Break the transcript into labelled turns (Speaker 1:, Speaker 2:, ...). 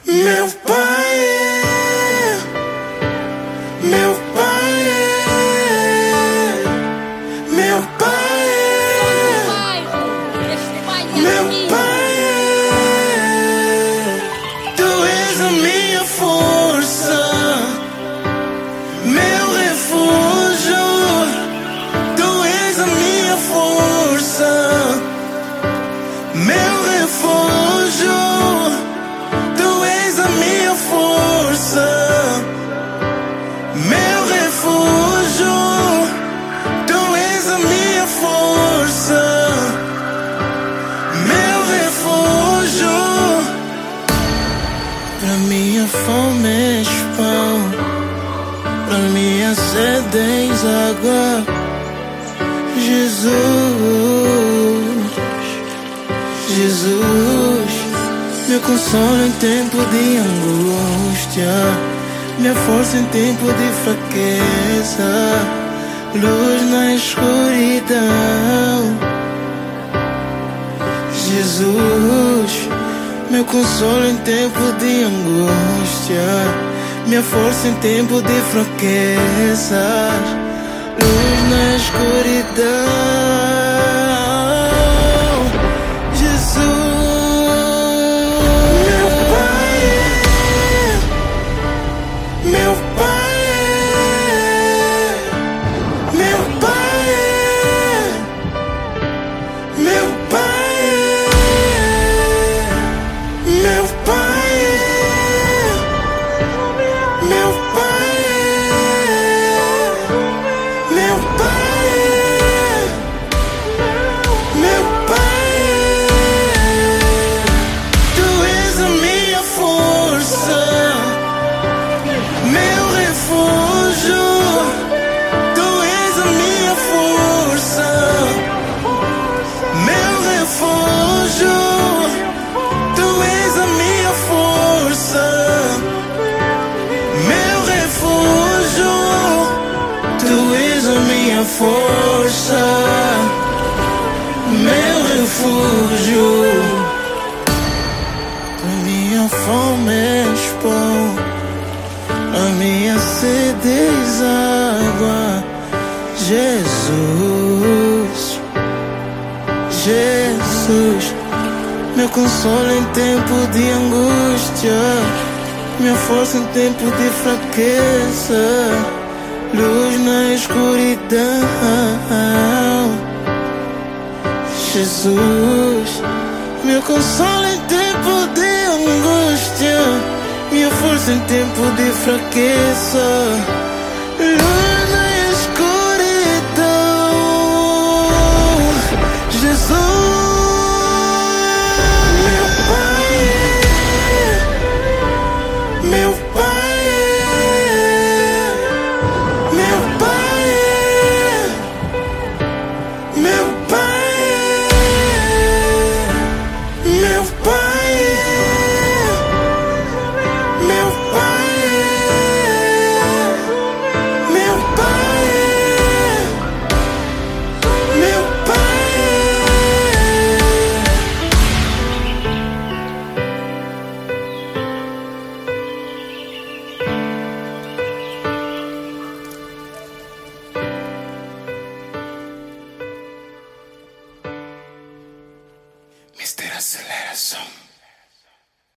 Speaker 1: Meu pai é, meu pai é, meu pai é, meu pai é. Tu és a minha força, meu refúgio. Tu és a minha força, meu refúgio. Tu és a minha força, meu refúgio. Tu és a minha força, meu refúgio. Pra minha fome és pão, pra minha sede és água. Jesus, Jesus, meu consolo em tempo de angústia, minha força em tempo de fraqueza, luz na escuridão. Jesus, meu consolo em tempo de angústia, minha força em tempo de fraqueza, luz na escuridão. Força, meu refúgio. A minha fome és pão, a minha sede és água. Jesus, Jesus, meu consolo em tempo de angústia, minha força em tempo de fraqueza, luz na escuridão. Jesus, meu consolo em tempo de angústia, minha força em tempo de fraqueza, luz